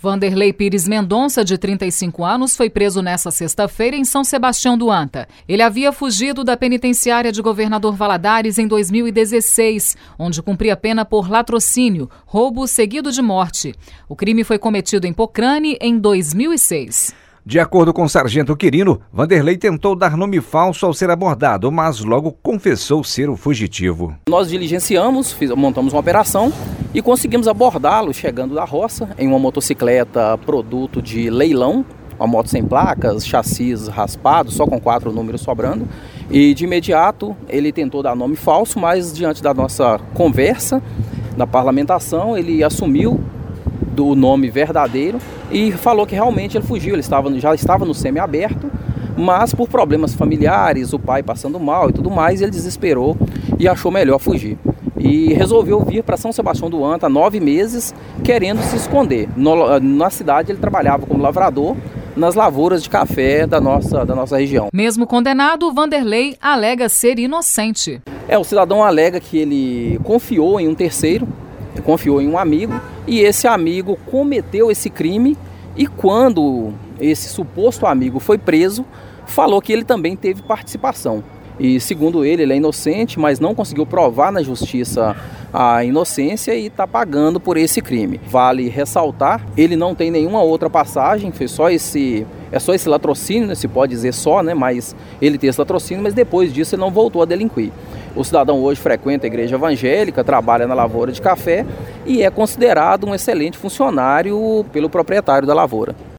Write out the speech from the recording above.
Vanderlei Pires Mendonça, de 35 anos, foi preso nesta sexta-feira em São Sebastião do Anta. Ele havia fugido da penitenciária de Governador Valadares em 2016, onde cumpria pena por latrocínio, roubo seguido de morte. O crime foi cometido em Pocrane em 2006. De acordo com o sargento Quirino, Vanderlei tentou dar nome falso ao ser abordado, mas logo confessou ser o fugitivo. Nós diligenciamos, montamos uma operação e conseguimos abordá-lo chegando da roça em uma motocicleta produto de leilão, uma moto sem placas, chassis raspado, só com 4 números sobrando. E de imediato ele tentou dar nome falso, mas diante da nossa conversa, da parlamentação, ele assumiu do nome verdadeiro e falou que realmente ele fugiu, ele já estava no semiaberto, mas por problemas familiares, o pai passando mal e tudo mais, ele desesperou e achou melhor fugir. E resolveu vir para São Sebastião do Anta há 9 meses, querendo se esconder. Na cidade ele trabalhava como lavrador nas lavouras de café da nossa região. Mesmo condenado, Vanderlei alega ser inocente. O cidadão alega que ele confiou em um terceiro, confiou em um amigo, e esse amigo cometeu esse crime, e quando esse suposto amigo foi preso, falou que ele também teve participação. E segundo ele é inocente, mas não conseguiu provar na justiça a inocência e está pagando por esse crime. Vale ressaltar, ele não tem nenhuma outra passagem, foi só esse latrocínio, né, se pode dizer só, né, mas ele tem esse latrocínio, mas depois disso ele não voltou a delinquir. O cidadão hoje frequenta a igreja evangélica, trabalha na lavoura de café e é considerado um excelente funcionário pelo proprietário da lavoura.